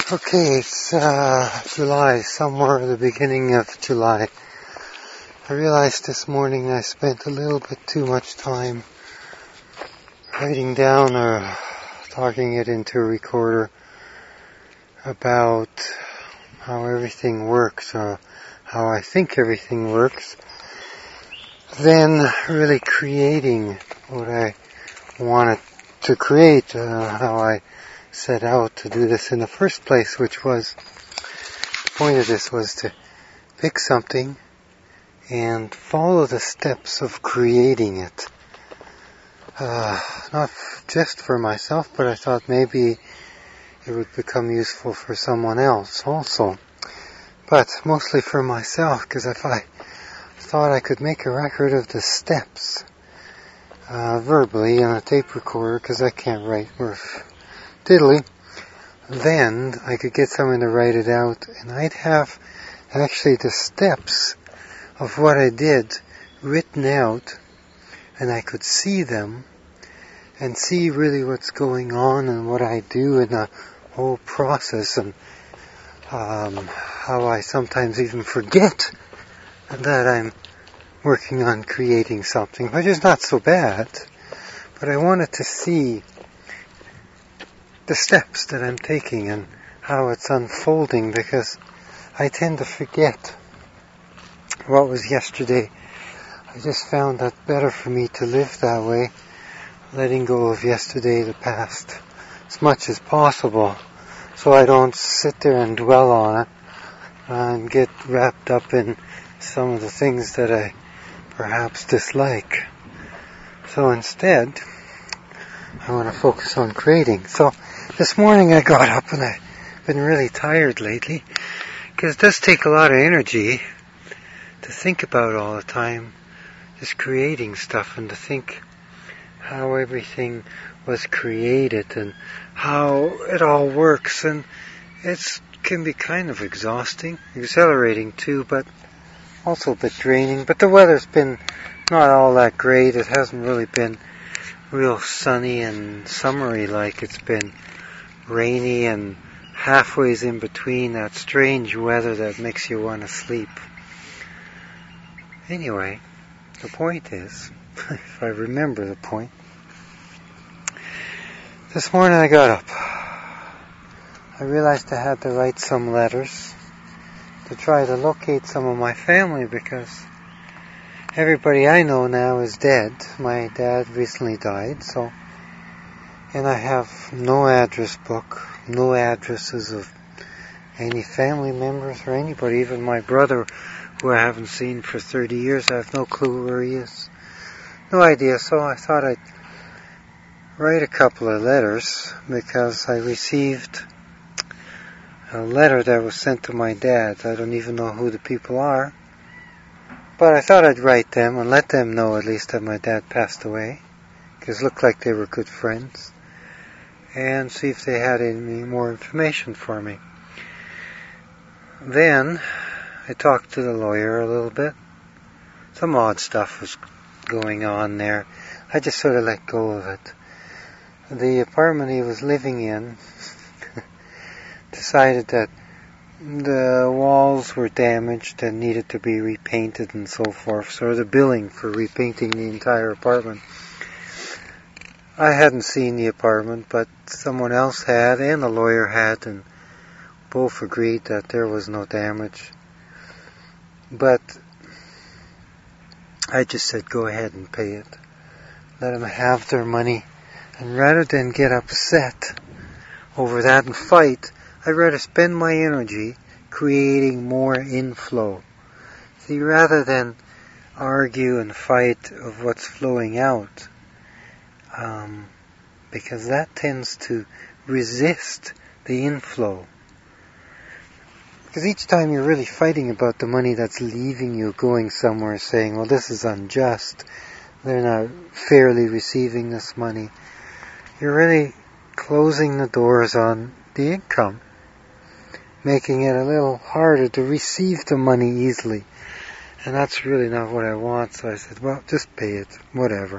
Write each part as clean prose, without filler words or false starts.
Okay, it's July, somewhere at the beginning of July. I realized this morning I spent a little bit too much time writing down or talking it into a recorder about how everything works, or how I think everything works, than really creating what I wanted to create, how I set out to do this in the first place, which was, the point of this was to pick something and follow the steps of creating it. Not just for myself, but I thought maybe it would become useful for someone else also. But mostly for myself, because if I thought I could make a record of the steps verbally on a tape recorder, because I can't write worth diddly, then I could get someone to write it out, and I'd have actually the steps of what I did written out, and I could see them and see really what's going on and what I do in the whole process, and how I sometimes even forget that I'm working on creating something, which is not so bad, but I wanted to see the steps that I'm taking and how it's unfolding, because I tend to forget what was yesterday. I just found that better for me to live that way, letting go of yesterday, the past, as much as possible, so I don't sit there and dwell on it and get wrapped up in some of the things that I perhaps dislike. So instead, I want to focus on creating. So this morning I got up, and I've been really tired lately, because it does take a lot of energy to think about all the time, just creating stuff, and to think how everything was created and how it all works. And it can be kind of exhausting, exhilarating too, but also a bit draining. But the weather's been not all that great. It hasn't really been real sunny and summery like. It's been rainy and halfways in between, that strange weather that makes you want to sleep. Anyway, the point is, if I remember the point, this morning I got up. I realized I had to write some letters to try to locate some of my family, because everybody I know now is dead. My dad recently died, and I have no address book, no addresses of any family members or anybody, even my brother, who I haven't seen for 30 years. I have no clue where he is. No idea, so I thought I'd write a couple of letters, because I received a letter that was sent to my dad. I don't even know who the people are, but I thought I'd write them and let them know at least that my dad passed away, because it looked like they were good friends, and see if they had any more information for me. Then I talked to the lawyer a little bit. Some odd stuff was going on there. I just sort of let go of it. The apartment he was living in decided that the walls were damaged and needed to be repainted and so forth. So the billing for repainting the entire apartment. I hadn't seen the apartment, but someone else had, and the lawyer had, and both agreed that there was no damage. But I just said, go ahead and pay it. Let them have their money. And rather than get upset over that and fight, I'd rather spend my energy creating more inflow. See, rather than argue and fight of what's flowing out, because that tends to resist the inflow. Because each time you're really fighting about the money that's leaving you, going somewhere, saying, well, this is unjust, they're not fairly receiving this money, you're really closing the doors on the income, making it a little harder to receive the money easily. And that's really not what I want. So I said, well, just pay it, whatever.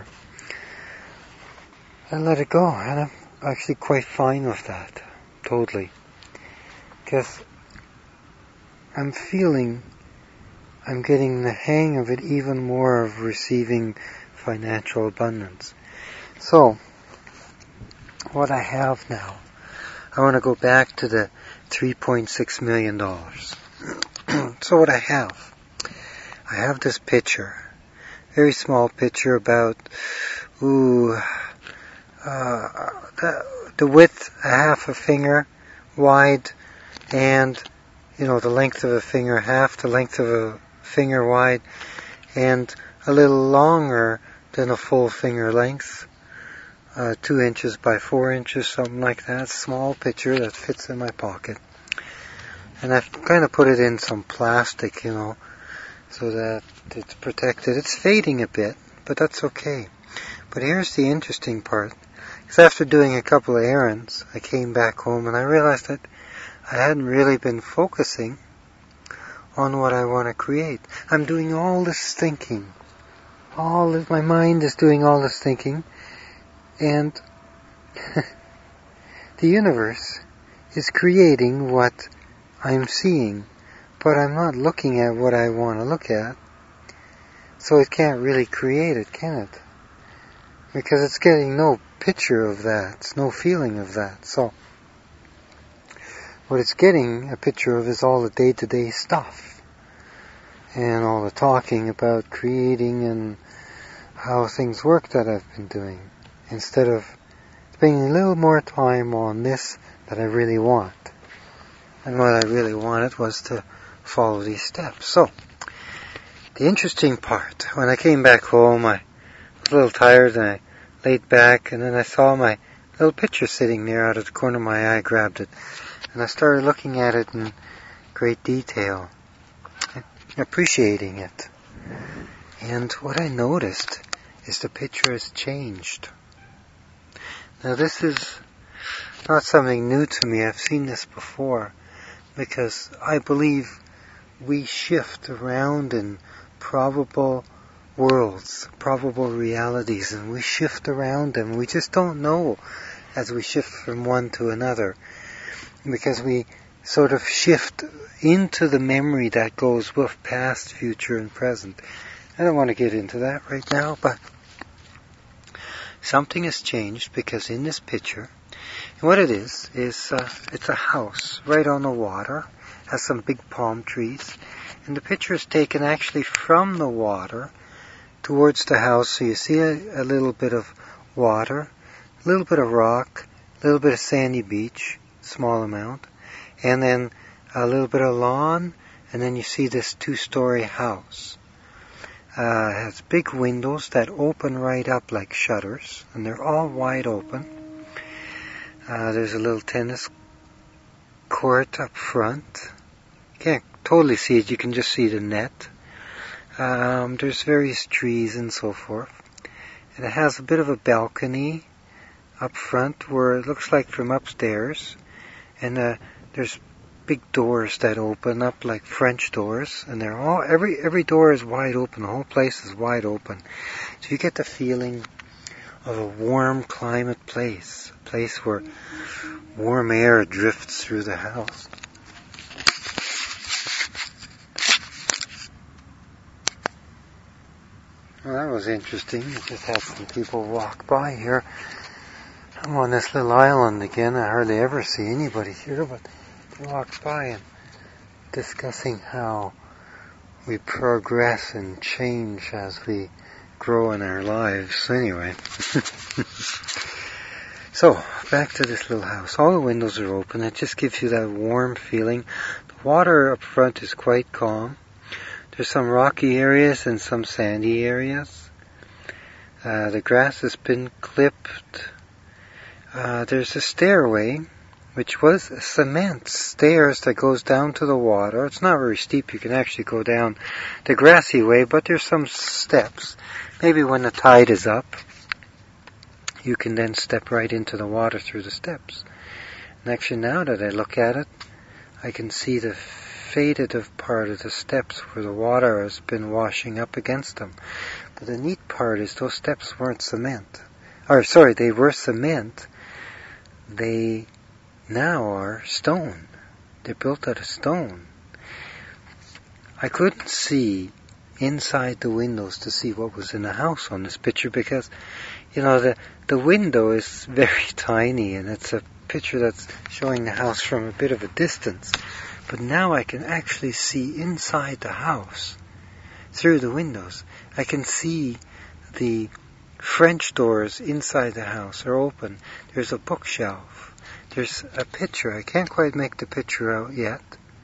And let it go. And I'm actually quite fine with that. Totally. because I'm feeling I'm getting the hang of it even more, of receiving financial abundance. So, what I have now, I want to go back to the $3.6 million. So what I have this picture, very small picture, about the width, a half a finger wide, and the length of a finger, half the length of a finger wide, and a little longer than a full finger length, 2 inches by 4 inches, something like that. Small picture that fits in my pocket. And I've kind of put it in some plastic, so that it's protected. It's fading a bit, but that's okay. But here's the interesting part. Because after doing a couple of errands, I came back home and I realized that I hadn't really been focusing on what I want to create. I'm doing all this thinking. My mind is doing all this thinking, and the universe is creating what I'm seeing, but I'm not looking at what I want to look at, so it can't really create it, can it? Because it's getting no picture of that, it's no feeling of that. So what it's getting a picture of is all the day-to-day stuff, and all the talking about creating and how things work that I've been doing, instead of spending a little more time on this that I really want. And what I really wanted was to follow these steps. So, the interesting part, when I came back home, I was a little tired and I laid back, and then I saw my little picture sitting there. Out of the corner of my eye, I grabbed it, and I started looking at it in great detail, appreciating it. And what I noticed is the picture has changed. Now this is not something new to me. I've seen this before, because I believe we shift around in probable worlds, probable realities, and we shift around them. We just don't know as we shift from one to another, because we sort of shift into the memory that goes with past, future, and present. I don't want to get into that right now, but something has changed, because in this picture, what it is it's a house right on the water, has some big palm trees, and the picture is taken actually from the water towards the house. So you see a little bit of water, a little bit of rock, a little bit of sandy beach, small amount, and then a little bit of lawn, and then you see this 2-story house. It has big windows that open right up like shutters, and they're all wide open. There's a little tennis court up front. You can't totally see it, you can just see the net. There's various trees and so forth. And it has a bit of a balcony up front where it looks like from upstairs. And there's big doors that open up like French doors, and they're all every door is wide open. The whole place is wide open. So you get the feeling of a warm climate place, a place where warm air drifts through the house. Well, that was interesting. I just had some people walk by here. I'm on this little island again. I hardly ever see anybody here, but they walked by and discussing how we progress and change as we grow in our lives. Anyway. So, back to this little house. All the windows are open. It just gives you that warm feeling. The water up front is quite calm. There's some rocky areas and some sandy areas. The grass has been clipped. There's a stairway, which was cement stairs that goes down to the water. It's not very steep. You can actually go down the grassy way, but there's some steps. Maybe when the tide is up, you can then step right into the water through the steps. And actually, now that I look at it, I can see the faded part of the steps where the water has been washing up against them. But the neat part is those steps weren't cement. They were cement. They now are stone. They're built out of stone. I couldn't see inside the windows to see what was in the house on this picture because, the window is very tiny and it's a picture that's showing the house from a bit of a distance. But now I can actually see inside the house through the windows. I can see the French doors inside the house are open. There's a bookshelf. There's a picture. I can't quite make the picture out yet,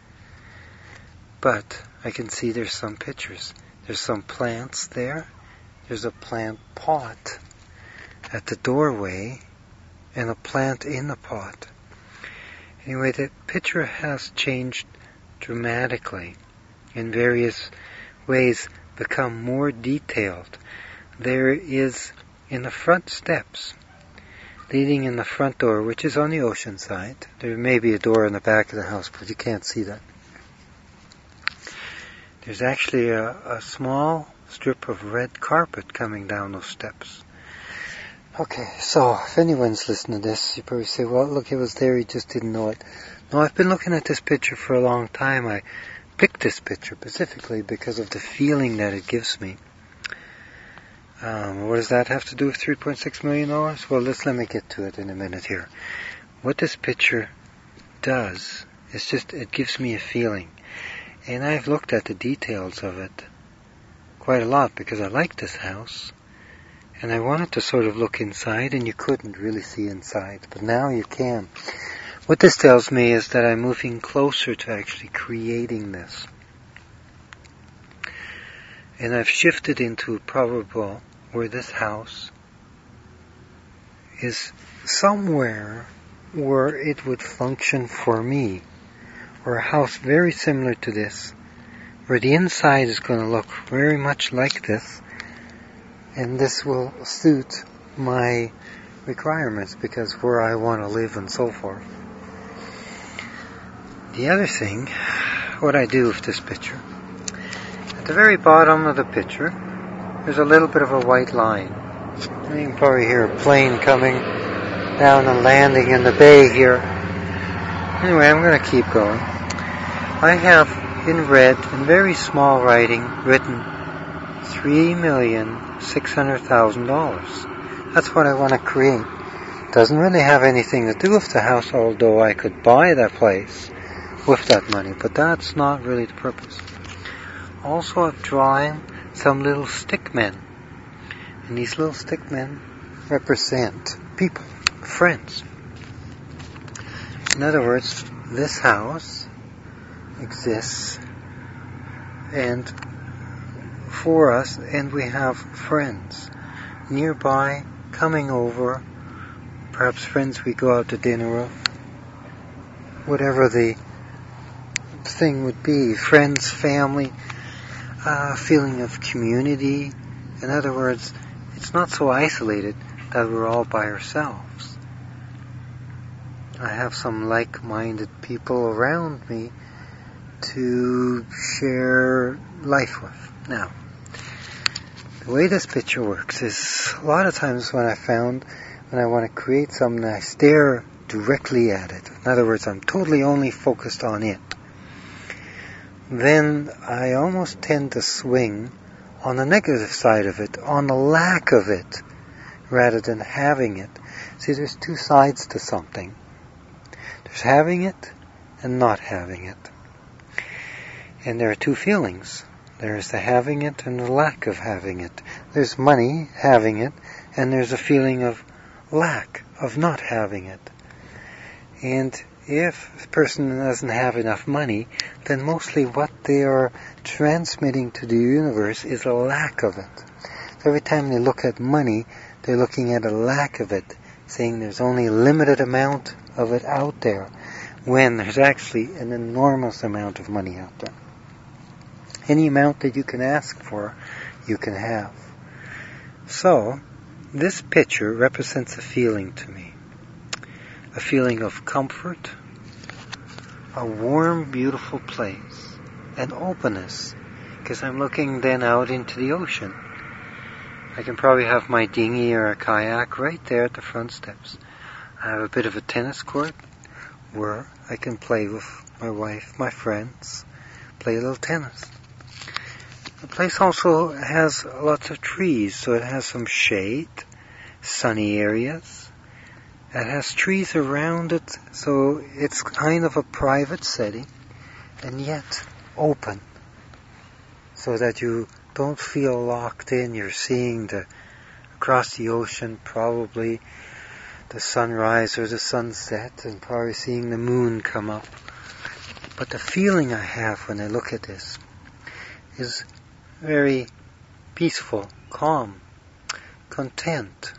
but I can see there's some pictures. There's some plants there. There's a plant pot at the doorway and a plant in the pot. Anyway, the picture has changed dramatically in various ways, become more detailed. There is, in the front steps, leading in the front door, which is on the ocean side. There may be a door in the back of the house, but you can't see that. There's actually a small strip of red carpet coming down those steps. Okay, so if anyone's listening to this, you probably say, well, look, it was there, he just didn't know it. No, I've been looking at this picture for a long time. I picked this picture specifically because of the feeling that it gives me. What does that have to do with $3.6 million? Well, let me get to it in a minute here. What this picture does is it gives me a feeling. And I've looked at the details of it quite a lot because I like this house. And I wanted to sort of look inside, and you couldn't really see inside. But now you can. What this tells me is that I'm moving closer to actually creating this. And I've shifted into a probable where this house is somewhere where it would function for me. Or a house very similar to this, where the inside is going to look very much like this, and this will suit my requirements because where I want to live and so forth. The other thing, what I do with this picture, at the very bottom of the picture, there's a little bit of a white line. And you can probably hear a plane coming down and landing in the bay here. Anyway, I'm going to keep going. I have in red, in very small writing, written $3,600,000. That's what I want to create. Doesn't really have anything to do with the house, although I could buy that place with that money, but that's not really the purpose. Also, I'm drawing some little stick men, and these little stick men represent people, friends. In other words, this house exists and for us, and we have friends nearby coming over, perhaps friends we go out to dinner with, whatever the thing would be, friends, family, feeling of community. In other words, it's not so isolated that we're all by ourselves. I have some like-minded people around me to share life with. Now, the way this picture works is a lot of times when I want to create something, I stare directly at it. In other words, I'm totally only focused on it. Then I almost tend to swing on the negative side of it, on the lack of it, rather than having it. See, there's two sides to something. There's having it and not having it. And there are two feelings. There's the having it and the lack of having it. There's money, having it, and there's a feeling of lack, of not having it. And if a person doesn't have enough money, then mostly what they are transmitting to the universe is a lack of it. So every time they look at money, they're looking at a lack of it, saying there's only a limited amount of it out there, when there's actually an enormous amount of money out there. Any amount that you can ask for, you can have. So, this picture represents a feeling to me. A feeling of comfort, a warm, beautiful place, and openness, because I'm looking then out into the ocean. I can probably have my dinghy or a kayak right there at the front steps. I have a bit of a tennis court where I can play with my wife, my friends, play a little tennis. The place also has lots of trees, so it has some shade, sunny areas. It has trees around it, so it's kind of a private setting, and yet open, so that you don't feel locked in. You're seeing across the ocean, probably the sunrise or the sunset, and probably seeing the moon come up. But the feeling I have when I look at this is very peaceful, calm, content,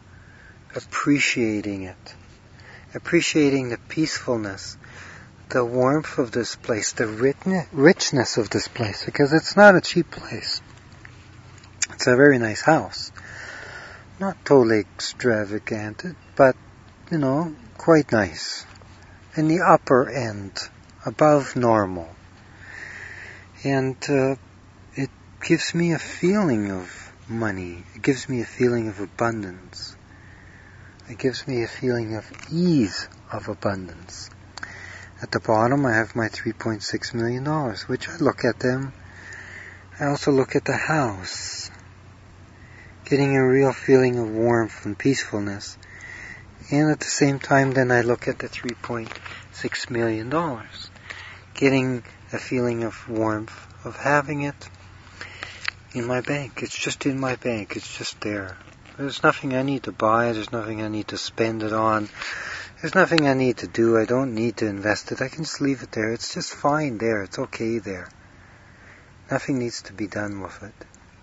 appreciating it, appreciating the peacefulness, the warmth of this place, the richness of this place, because it's not a cheap place. It's a very nice house. Not totally extravagant, but, quite nice. In the upper end, above normal. And it gives me a feeling of money. It gives me a feeling of abundance. It gives me a feeling of ease of abundance. At the bottom I have my $3.6 million, which I look at them. I also look at the house, getting a real feeling of warmth and peacefulness. And at the same time then I look at the $3.6 million, getting a feeling of warmth of having it in my bank. It's just in my bank. It's just there. There's nothing I need to buy. There's nothing I need to spend it on. There's nothing I need to do. I don't need to invest it. I can just leave it there. It's just fine there. It's okay there. Nothing needs to be done with it.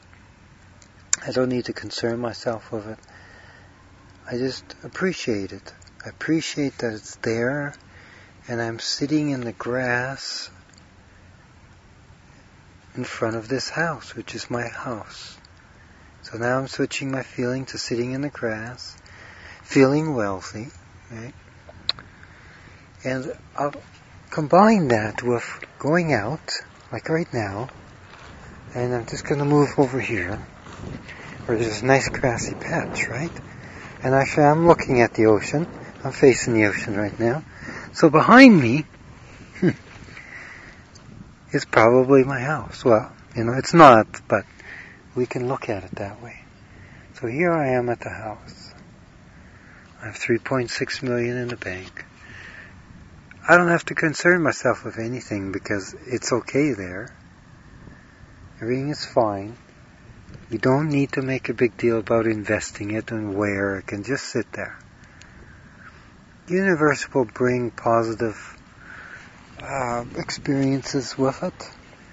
I don't need to concern myself with it. I just appreciate it. I appreciate that it's there, and I'm sitting in the grass in front of this house, which is my house. So now I'm switching my feeling to sitting in the grass, feeling wealthy, right? And I'll combine that with going out, like right now, and I'm just going to move over here, where there's a nice grassy patch, right? And actually I'm looking at the ocean. I'm facing the ocean right now. So behind me is probably my house. Well, it's not, but we can look at it that way. So here I am at the house. I have $3.6 million in the bank. I don't have to concern myself with anything because it's okay there. Everything is fine. You don't need to make a big deal about investing it and where. It can just sit there. The universe will bring positive experiences with it.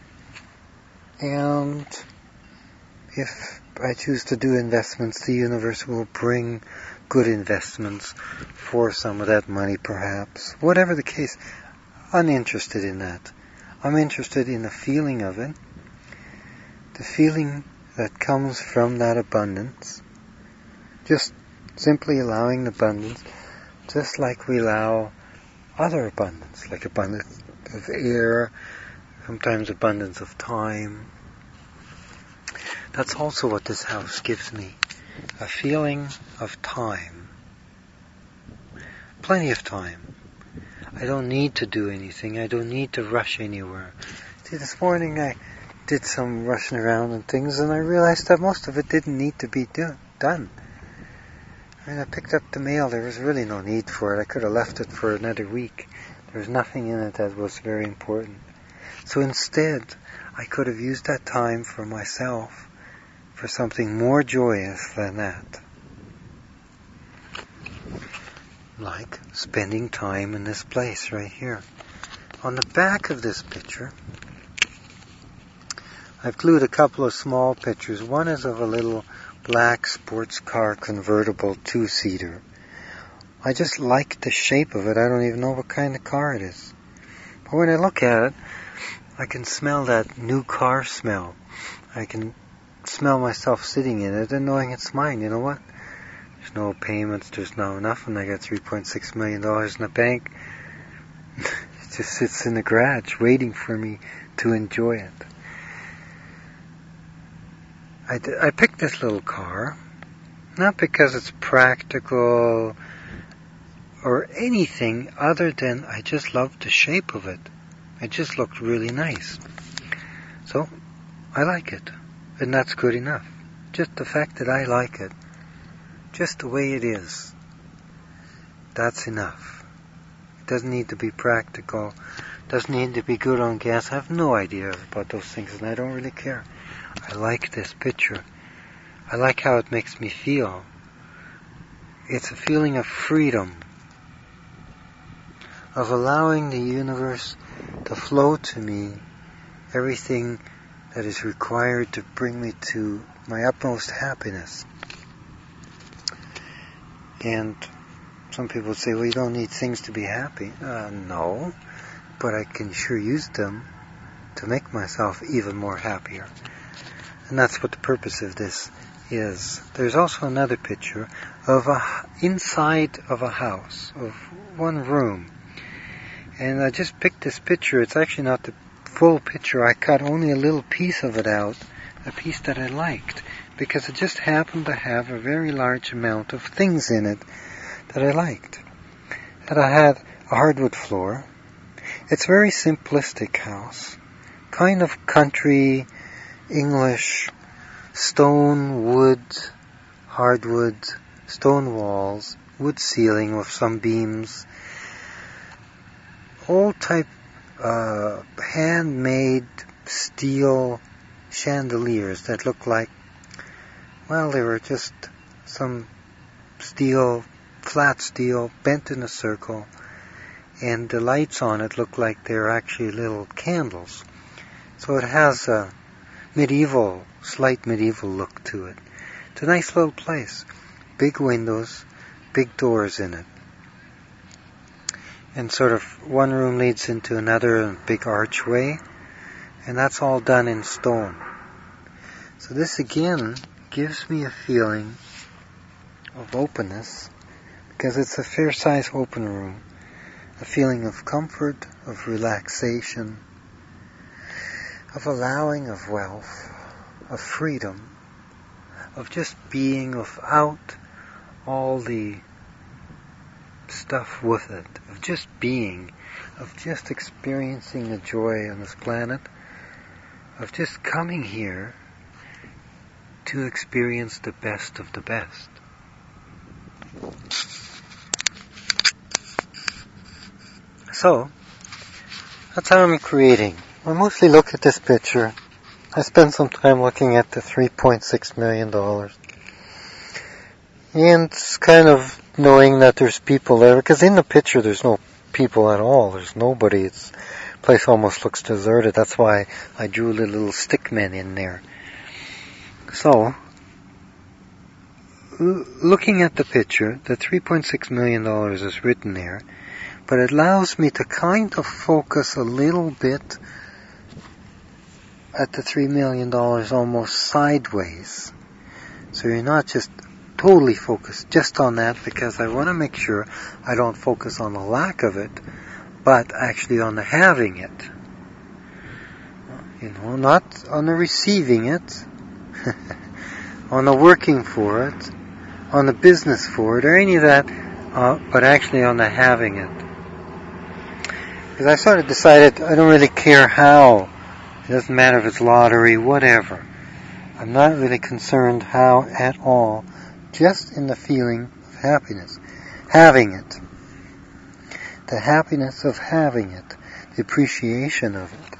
And if I choose to do investments, the universe will bring good investments for some of that money, perhaps. Whatever the case, I'm uninterested in that. I'm interested in the feeling of it, the feeling that comes from that abundance. Just simply allowing abundance, just like we allow other abundance, like abundance of air, sometimes abundance of time. That's also what this house gives me, a feeling of time. Plenty of time. I don't need to do anything. I don't need to rush anywhere. See, this morning I did some rushing around and things, and I realized that most of it didn't need to be done. I picked up the mail. There was really no need for it. I could have left it for another week. There was nothing in it that was very important. So instead, I could have used that time for myself, for something more joyous than that. Like spending time in this place right here. On the back of this picture, I've glued a couple of small pictures. One is of a little black sports car convertible two-seater. I just like the shape of it. I don't even know what kind of car it is. But when I look at it, I can smell that new car smell. I can smell myself sitting in it and knowing it's mine. You know what? There's no payments, there's no nothing. I got $3.6 million in the bank. It just sits in the garage waiting for me to enjoy it. I picked this little car, not because it's practical or anything other than I just loved the shape of it. It just looked really nice. So, I like it. And that's good enough. Just the fact that I like it. Just the way it is. That's enough. It doesn't need to be practical. Doesn't need to be good on gas. I have no idea about those things, and I don't really care. I like this picture. I like how it makes me feel. It's a feeling of freedom, of allowing the universe to flow to me everything that is required to bring me to my utmost happiness. And some people say, well, you don't need things to be happy. No, but I can sure use them to make myself even more happier. And that's what the purpose of this is. There's also another picture of inside of a house, of one room. And I just picked this picture. It's actually not the full picture. I cut only a little piece of it out, a piece that I liked, because it just happened to have a very large amount of things in it that I liked. And I had a hardwood floor. It's a very simplistic house, kind of country, English, stone, wood, hardwood, stone walls, wood ceiling with some beams, old type handmade steel chandeliers that look like, well, they were just some steel, flat steel, bent in a circle, and the lights on it look like they're actually little candles. So it has a slight medieval look to it. It's a nice little place. Big windows, big doors in it. And sort of one room leads into another big archway, and that's all done in stone. So this again gives me a feeling of openness, because it's a fair-sized open room. A feeling of comfort, of relaxation, of allowing of wealth, of freedom, of just being without all the stuff with it, of just being, of just experiencing the joy on this planet, of just coming here to experience the best of the best. So, that's how I'm creating. I mostly look at this picture. I spend some time looking at the $3.6 million. And kind of knowing that there's people there, because in the picture there's no people at all. There's nobody. The place almost looks deserted. That's why I drew the little stick men in there. So, looking at the picture, the $3.6 million is written there, but it allows me to kind of focus a little bit at the $3 million almost sideways. So you're not just totally focused just on that, because I want to make sure I don't focus on the lack of it, but actually on the having it. Not on the receiving it, on the working for it, on the business for it, or any of that, but actually on the having it. Because I sort of decided I don't really care how. It doesn't matter if it's lottery, whatever. I'm not really concerned how at all. Just in the feeling of happiness. Having it. The happiness of having it. The appreciation of it.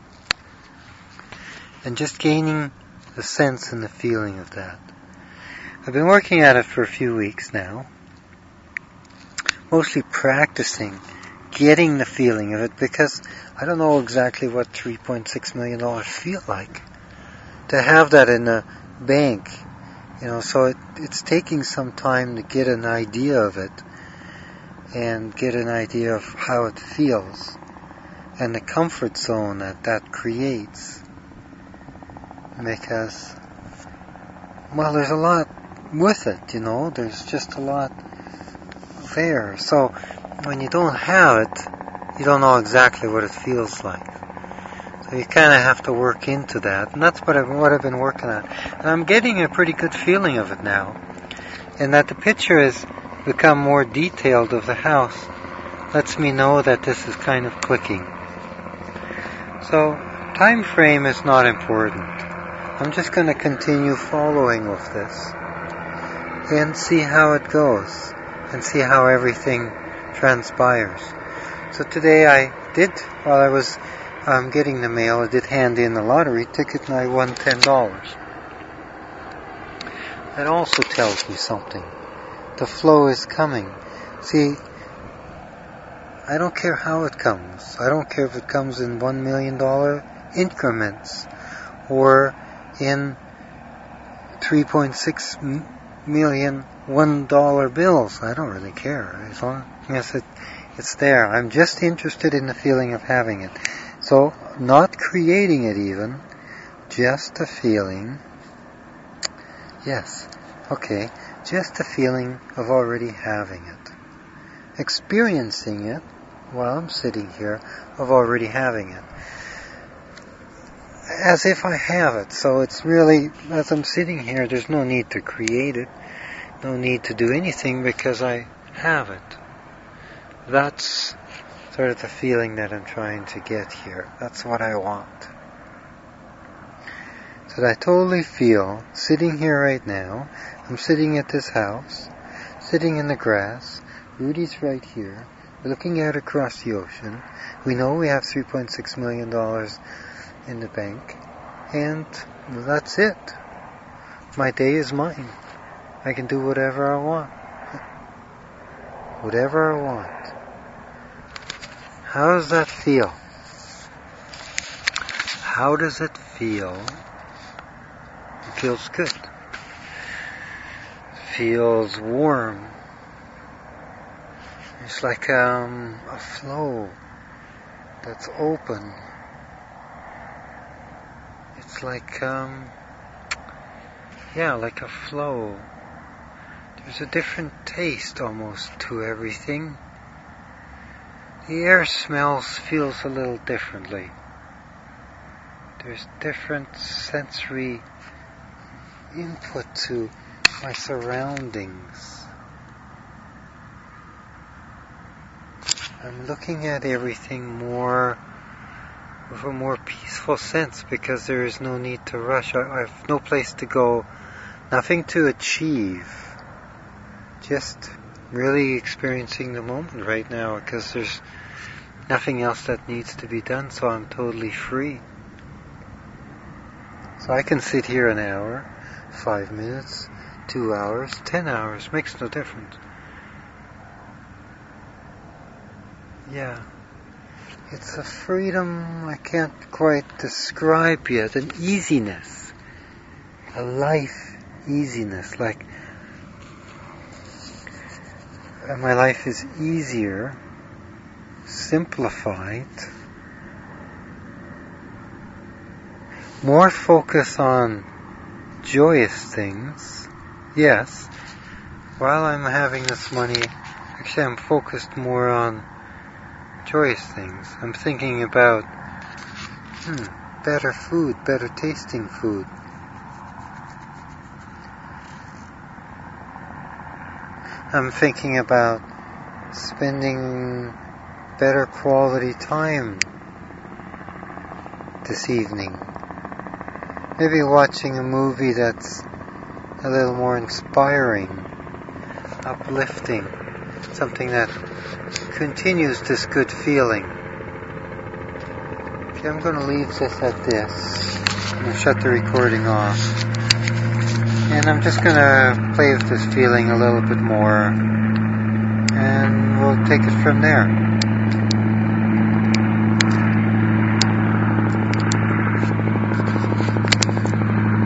And just gaining the sense and the feeling of that. I've been working at it for a few weeks now. Mostly practicing. Getting the feeling of it, because I don't know exactly what $3.6 million feel like. To have that in the bank, so it's taking some time to get an idea of it, and get an idea of how it feels, and the comfort zone that creates. Because, well, there's a lot with it, there's just a lot there. So, when you don't have it, you don't know exactly what it feels like. So you kind of have to work into that. And that's what I've been working on. And I'm getting a pretty good feeling of it now. And that the picture is become more detailed of the house lets me know that this is kind of clicking. So, time frame is not important. I'm just going to continue following with this and see how it goes and see how everything transpires. So today while I was getting the mail, I did hand in the lottery ticket and I won $10. That also tells me something. The flow is coming. See, I don't care how it comes. I don't care if it comes in $1 million increments or in 3.6 million $1 bills. I don't really care. As long as it's there. I'm just interested in the feeling of having it. So, not creating it even, just a feeling. Yes, okay, just a feeling of already having it. Experiencing it while I'm sitting here of already having it. As if I have it. So it's really, as I'm sitting here, there's no need to create it. No need to do anything because I have it. That's sort of the feeling that I'm trying to get here. That's what I want. So I totally feel, sitting here right now, I'm sitting at this house, sitting in the grass, Rudy's right here, we're looking out across the ocean, we know we have $3.6 million in the bank, and that's it. My day is mine. I can do whatever I want. Whatever I want. How does that feel? How does it feel? It feels good. It feels warm. It's like a flow that's open. It's like, like a flow. There's a different taste almost to everything. The air feels a little differently. There's different sensory input to my surroundings. I'm looking at everything with a more peaceful sense because there is no need to rush. I have no place to go, nothing to achieve. Just really experiencing the moment right now because there's nothing else that needs to be done, so I'm totally free. So I can sit here an hour, 5 minutes, 2 hours, 10 hours, makes no difference. Yeah. It's a freedom I can't quite describe yet, an easiness, a life easiness, like my life is easier, simplified, more focus on joyous things. Yes, while I'm having this money, actually I'm focused more on joyous things. I'm thinking about better food, better tasting food. I'm thinking about spending better quality time this evening. Maybe watching a movie that's a little more inspiring, uplifting, something that continues this good feeling. Okay, I'm going to leave this at this. I'm going to shut the recording off. And I'm just going to play with this feeling a little bit more. And we'll take it from there.